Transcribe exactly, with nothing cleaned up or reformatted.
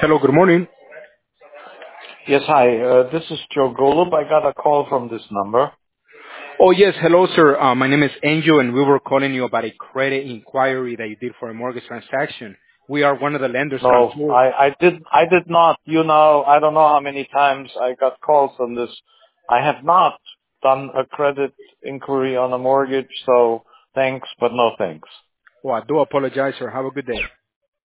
Hello, good morning. Yes, hi. Uh, this is Joe Golub. I got a call from this number. Oh, yes. Hello, sir. Uh, my name is Angel, and we were calling you about a credit inquiry that you did for a mortgage transaction. We are one of the lenders on No, tour. I, I did I did not. You know, I don't know how many times I got calls on this. I have not done a credit inquiry on a mortgage, so thanks, but no thanks. Oh, I do apologize, sir. Have a good day.